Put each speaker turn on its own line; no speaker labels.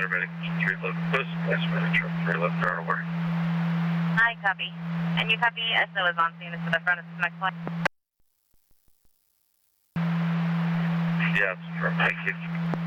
Paramedic 311 close. Nice for the truck 311 turn over.
Hi, copy. And you copy SO is on scene. It's to the front of the next line.
Yeah, it's from. Thank you.